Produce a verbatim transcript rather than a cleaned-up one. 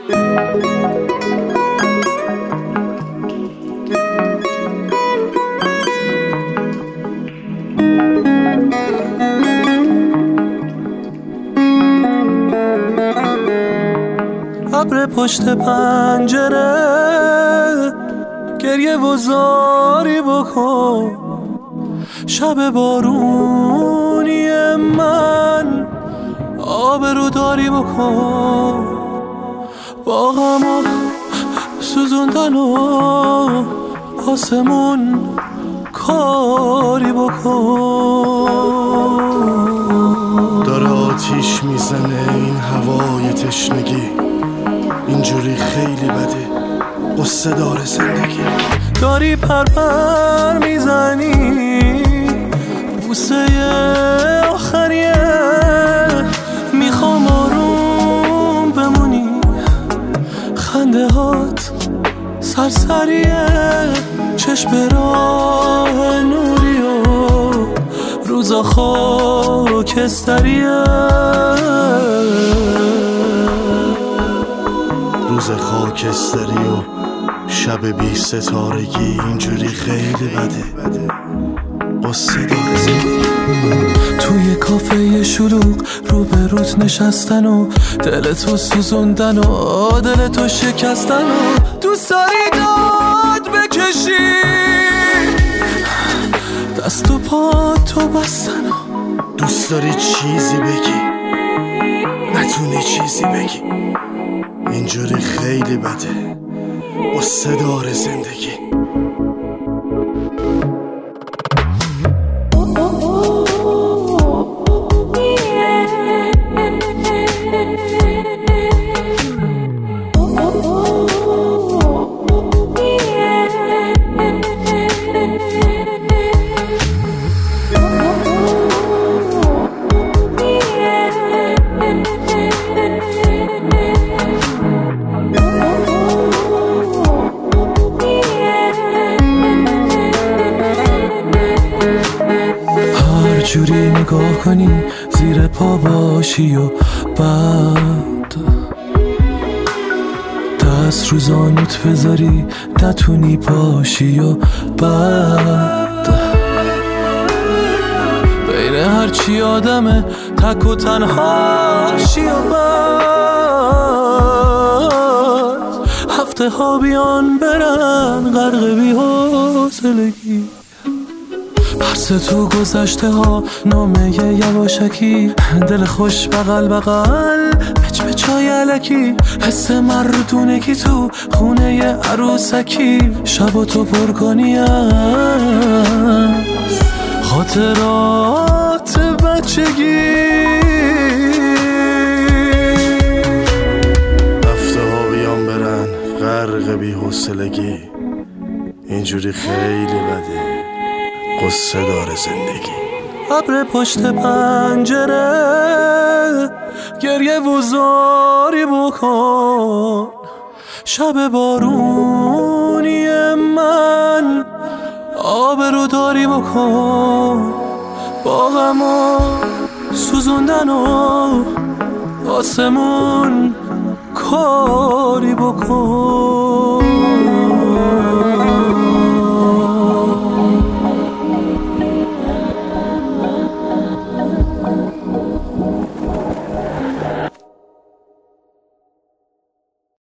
ابر پشت پنجره گریه و زاری بکن، شب بارونی من آبرو داری بکن، با غم و سوزوندن و آسمون کاری بکن. داره آتیش میزنه این هوای تشنگی، اینجوری خیلی بده، قصه داره زندگی. داری پرپر میزنی بوسه آخریه، میخوام آروم بمونی، خنده هات سرسریه، چشم راه نوری و روزا خاکستریه، روز خاکستری و شب بی ستارگی، اینجوری خیلی بده، قصه داره زندگی. توی کافه شلوغ رو به روت نشستن و دلتو سوزوندن و دلتو شکستن و دوست داری داد بکشی، دست و پا تو بستن و دوست داری چیزی بگی نتونی چیزی بگی، اینجوری خیلی بده، قصه داره زندگی. جوری نگاه کنی زیر پا باشی و بعد دست رو زانوت بذاری نتونی پاشی و بعد بین هرچی آدمه تک و تنهاشی و بعد هفته ها بیان برن غرق بی حوصلگی، پرس تو گذشته ها نامه یواشکی، دل خوش بغل بغل پچ پچای علکی، حس مردونگی تو خونه عروسکی، شب تو پر کنی از خاطرات بچگی. هفته ها بیان برن غرق بی حوصلگی، اینجوری خیلی بده، قصه داره زندگی. ابر پشت پنجره گریه و زاری بکن، شب بارونی من آبرو داری بکن، با غم و سوزوندن و آسمون کاری بکن.